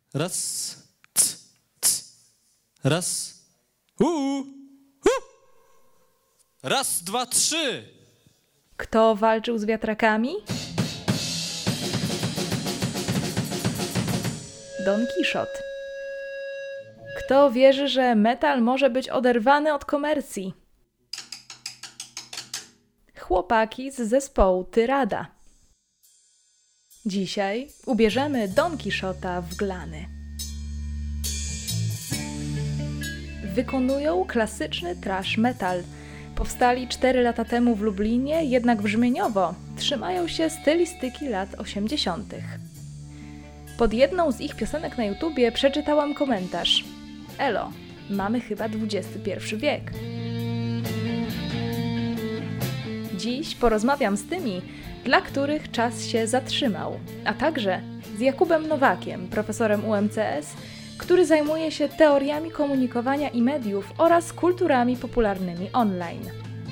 Raz, raz, raz, dwa, trzy. Kto walczył z wiatrakami? Don Kichot. Kto wierzy, że metal może być oderwany od komercji? Chłopaki z zespołu Tyrada. Dzisiaj ubierzemy Don Kichota w glany. Wykonują klasyczny thrash metal. Powstali 4 lata temu w Lublinie, jednak brzmieniowo trzymają się stylistyki lat 80. Pod jedną z ich piosenek na YouTubie przeczytałam komentarz: Elo, mamy chyba XXI wiek. Dziś porozmawiam z tymi, dla których czas się zatrzymał, a także z Jakubem Nowakiem, profesorem UMCS, który zajmuje się teoriami komunikowania i mediów oraz kulturami popularnymi online.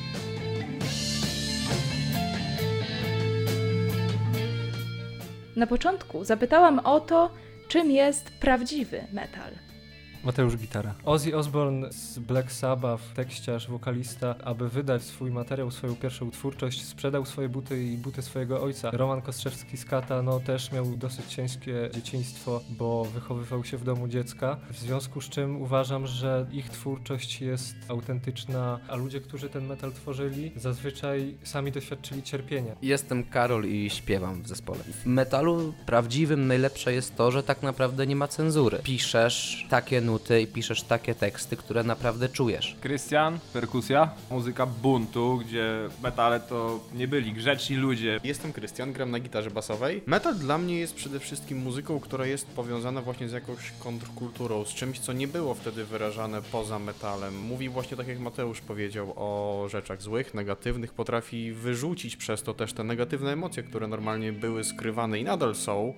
Na początku zapytałam o to, czym jest prawdziwy metal. Mateusz Gitara. Ozzy Osbourne z Black Sabbath, tekściarz, wokalista, aby wydać swój materiał, swoją pierwszą twórczość, sprzedał swoje buty i buty swojego ojca. Roman Kostrzewski z Kata też miał dosyć ciężkie dzieciństwo, bo wychowywał się w domu dziecka, w związku z czym uważam, że ich twórczość jest autentyczna, a ludzie, którzy ten metal tworzyli, zazwyczaj sami doświadczyli cierpienia. Jestem Karol i śpiewam w zespole. W metalu prawdziwym najlepsze jest to, że tak naprawdę nie ma cenzury. Piszesz takie nuty i piszesz takie teksty, które naprawdę czujesz. Krystian, perkusja, muzyka buntu, gdzie metale to nie byli grzeczni ludzie. Jestem Krystian, gram na gitarze basowej. Metal dla mnie jest przede wszystkim muzyką, która jest powiązana właśnie z jakąś kontrkulturą, z czymś, co nie było wtedy wyrażane poza metalem. Mówi właśnie tak, jak Mateusz powiedział, o rzeczach złych, negatywnych, potrafi wyrzucić przez to też te negatywne emocje, które normalnie były skrywane i nadal są.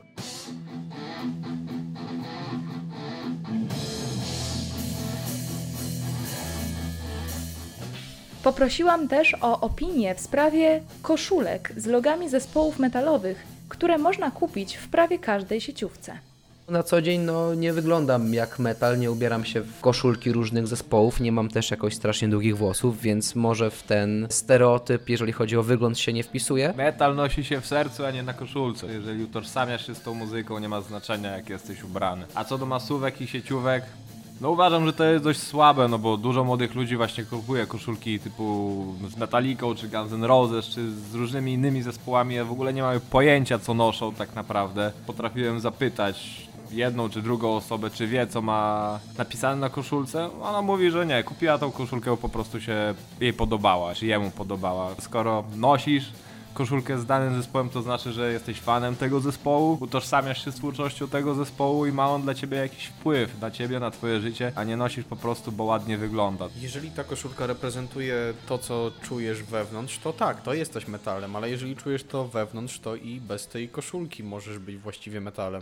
Poprosiłam też o opinię w sprawie koszulek z logami zespołów metalowych, które można kupić w prawie każdej sieciówce. Na co dzień nie wyglądam jak metal, nie ubieram się w koszulki różnych zespołów, nie mam też jakoś strasznie długich włosów, więc może w ten stereotyp, jeżeli chodzi o wygląd, się nie wpisuję. Metal nosi się w sercu, a nie na koszulce. Jeżeli utożsamiasz się z tą muzyką, nie ma znaczenia, jak jesteś ubrany. A co do masówek i sieciówek, uważam, że to jest dość słabe, bo dużo młodych ludzi właśnie kupuje koszulki typu z Metallicą, czy Guns N' Roses, czy z różnymi innymi zespołami, a w ogóle nie mają pojęcia, co noszą tak naprawdę. Potrafiłem zapytać jedną czy drugą osobę, czy wie, co ma napisane na koszulce. Ona mówi, że nie, kupiła tą koszulkę, bo po prostu się jej podobała, czy jemu podobała. Skoro nosisz koszulkę z danym zespołem, to znaczy, że jesteś fanem tego zespołu, utożsamiasz się z twórczością tego zespołu i ma on dla ciebie jakiś wpływ na ciebie, na twoje życie, a nie nosisz po prostu, bo ładnie wygląda. Jeżeli ta koszulka reprezentuje to, co czujesz wewnątrz, to tak, to jesteś metalem, ale jeżeli czujesz to wewnątrz, to i bez tej koszulki możesz być właściwie metalem.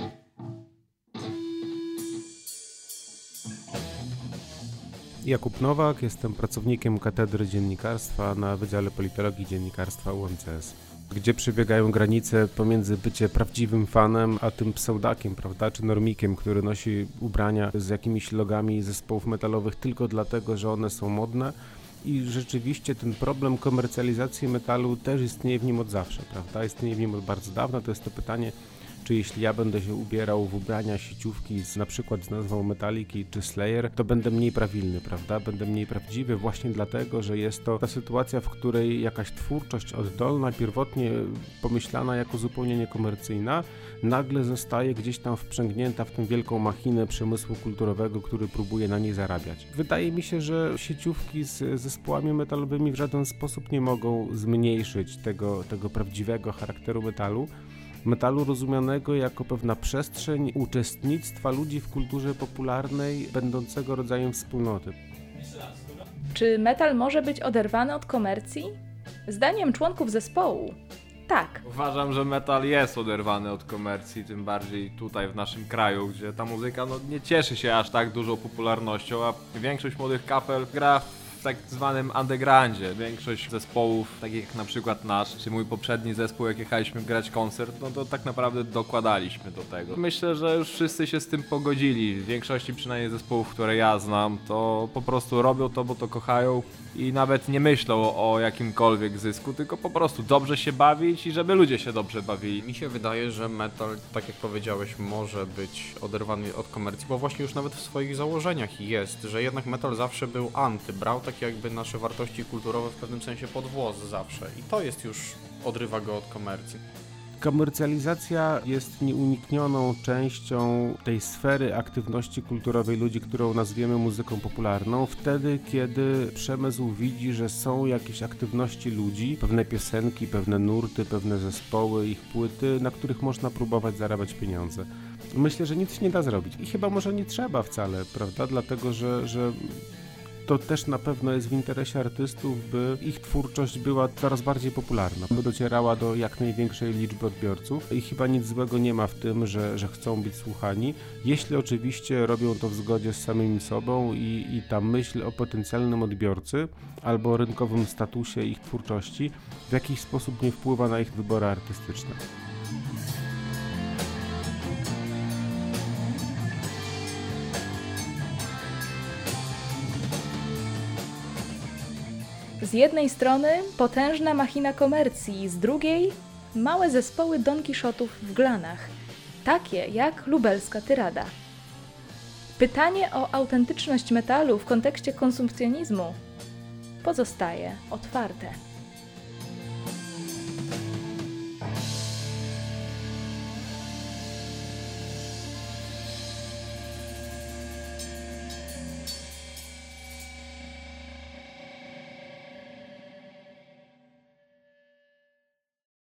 Jakub Nowak, jestem pracownikiem Katedry Dziennikarstwa na Wydziale Politologii Dziennikarstwa UMCS, gdzie przebiegają granice pomiędzy bycie prawdziwym fanem, a tym pseudakiem, prawda, czy normikiem, który nosi ubrania z jakimiś logami zespołów metalowych tylko dlatego, że one są modne. I rzeczywiście ten problem komercjalizacji metalu też istnieje w nim od zawsze, prawda, istnieje w nim od bardzo dawna. To jest to pytanie, czy jeśli ja będę się ubierał w ubrania sieciówki na przykład z nazwą Metaliki czy Slayer, to będę mniej prawilny, prawda? Będę mniej prawdziwy właśnie dlatego, że jest to ta sytuacja, w której jakaś twórczość oddolna, pierwotnie pomyślana jako zupełnie niekomercyjna, nagle zostaje gdzieś tam wprzęgnięta w tę wielką machinę przemysłu kulturowego, który próbuje na niej zarabiać. Wydaje mi się, że sieciówki z zespołami metalowymi w żaden sposób nie mogą zmniejszyć tego prawdziwego charakteru metalu rozumianego jako pewna przestrzeń uczestnictwa ludzi w kulturze popularnej, będącego rodzajem wspólnoty. Czy metal może być oderwany od komercji? Zdaniem członków zespołu tak. Uważam, że metal jest oderwany od komercji, tym bardziej tutaj w naszym kraju, gdzie ta muzyka nie cieszy się aż tak dużą popularnością, a większość młodych kapel gra w tak zwanym undergroundzie. Większość zespołów, takich jak na przykład nasz, czy mój poprzedni zespół, jak jechaliśmy grać koncert, no to tak naprawdę dokładaliśmy do tego. Myślę, że już wszyscy się z tym pogodzili. W większości przynajmniej zespołów, które ja znam, to po prostu robią to, bo to kochają i nawet nie myślą o jakimkolwiek zysku, tylko po prostu dobrze się bawić i żeby ludzie się dobrze bawili. Mi się wydaje, że metal, tak jak powiedziałeś, może być oderwany od komercji, bo właśnie już nawet w swoich założeniach jest, że jednak metal zawsze był anty, brał takie jakby nasze wartości kulturowe w pewnym sensie pod włos zawsze i to jest już, odrywa go od komercji. Komercjalizacja jest nieuniknioną częścią tej sfery aktywności kulturowej ludzi, którą nazwiemy muzyką popularną, wtedy kiedy przemysł widzi, że są jakieś aktywności ludzi, pewne piosenki, pewne nurty, pewne zespoły, ich płyty, na których można próbować zarabiać pieniądze. Myślę, że nic się nie da zrobić i chyba może nie trzeba wcale, prawda? Dlatego, że to też na pewno jest w interesie artystów, by ich twórczość była coraz bardziej popularna, by docierała do jak największej liczby odbiorców i chyba nic złego nie ma w tym, że chcą być słuchani, jeśli oczywiście robią to w zgodzie z samymi sobą i ta myśl o potencjalnym odbiorcy albo o rynkowym statusie ich twórczości w jakiś sposób nie wpływa na ich wybory artystyczne. Z jednej strony potężna machina komercji, z drugiej małe zespoły Don Kiszotów w Glanach, takie jak lubelska Tyrada. Pytanie o autentyczność metalu w kontekście konsumpcjonizmu pozostaje otwarte.